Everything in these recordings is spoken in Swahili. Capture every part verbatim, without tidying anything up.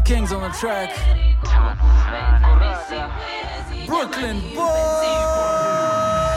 Kings on the track. Brooklyn boys.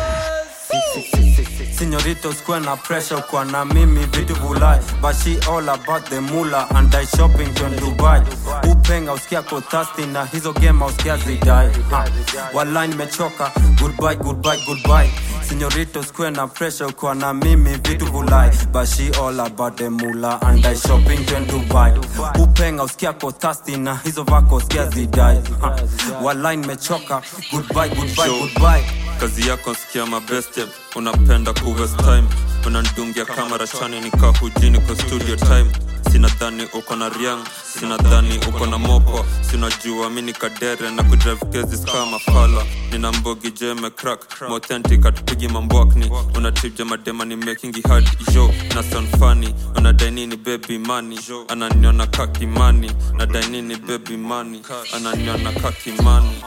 Señoritos kwa na pressure kwa na mimi vitu vulai. But she all about the moolah and I shopping to Dubai. Upenga usikia ko thirsty na hizo game usikia zidai. Wallahi nimechoka, goodbye goodbye goodbye. Señoritos kwa na pressure kwa na mimi vitu vulai. But she all about the moolah and I shopping to Dubai. Upenga usikia ko thirsty na hizo vako usikia zidai. Wallahi nimechoka, goodbye goodbye goodbye. Kazi yako sikia mabeste, unapenda ku-waste time. Unandungia kamera chani nika hujini kwa studio time. Sinadhani uko na riang, sinadhani uko na mopo. Sinajua mini kadere na kudrive cases kama fala. Nina mbogi jeme crack, authentic atupigi mambwakni. Unatip jema dema ni making it hard, yo. Na sound funny, unadai nini baby money. Ananiona kaki money, nadai nini baby money. Ananiona kaki money.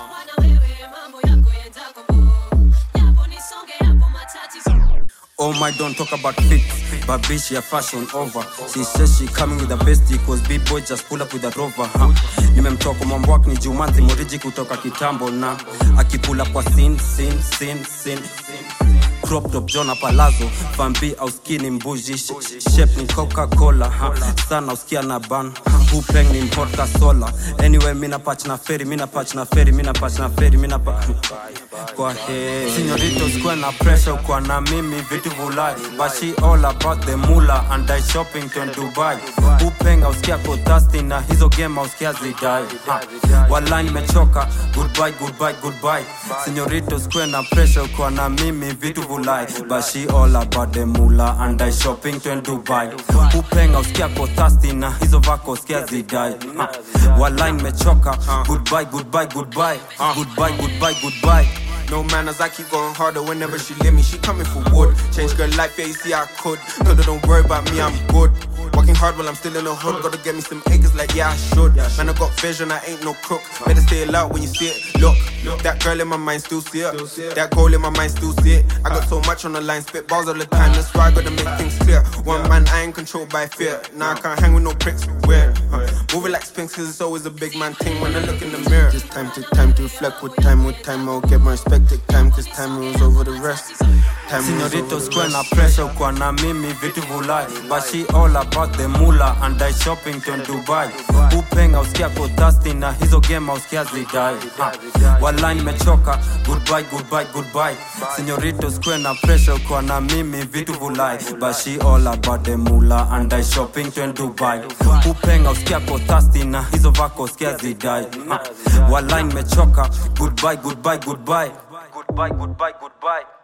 Oh my, don't talk about fit, but bitch, yeah, fashion over. She says she coming with the bestie, cause big boy just pull up with the rover, huh? Nimemtoka mwambwak ni jumanthi moriji kutoka kitambo na akipula kwa sin, sin, sin, sin. Crop top Jona Palazzo, Fambi au skinny mbuji, shape ni Coca-Cola, huh? Sana usikia na ban, Upeng ni mporka sola. Anyway, mina patch na ferry, mina patch na ferry, mina patch na ferry, mina patch kwa hey. Señoritos kwa na pressure kwa na mimi vitu vulai. But she all about the moolah and I shopping to Dubai. Upenga usikia ko thirsty na hizo game usikia zidai. Wallahi nimechoka, goodbye goodbye goodbye. Señoritos kwa na pressure kwa na mimi vitu vulai. But she all about the moolah and I shopping to Dubai. Upenga usikia ko thirsty na hizo vako usikia zidai. Wallahi nimechoka, goodbye goodbye goodbye. Goodbye goodbye goodbye. No manners, I keep going harder whenever she let me. She coming for wood. Change girl life, yeah, you see I could. Told her don't worry about me, I'm good. Working hard while I'm still in the hood. Gotta get me some acres like yeah I should. Man, I got vision, I ain't no crook. Better stay loud when you see it. Look, that girl in my mind still see it. That goal in my mind still see it. I got so much on the line, spit balls all the time. That's why I gotta make things clear. One man, I ain't controlled by fear. Now I can't hang with no pricks, weird. Huh. Moving like Spinks, cause it's always a big man thing when I look in the mirror. Just time to time to reflect with time, with time I'll get my respect. Take time, cause time rules over the rest. Señoritos kwa na pressure kwa na mimi vitu vulai. But she all about the moolah and I shopping to Dubai. Upenga usikia ko thirsty na hizo game usikia zidai. Wallahi nimechoka, goodbye goodbye goodbye. Señoritos kwa na pressure kwa na mimi vitu vulai. But she all about the moolah and I shopping to Dubai. Upenga usikia ko thirsty na hizo vako usikia zidai. Wallahi nimechoka, goodbye goodbye goodbye. Goodbye goodbye goodbye.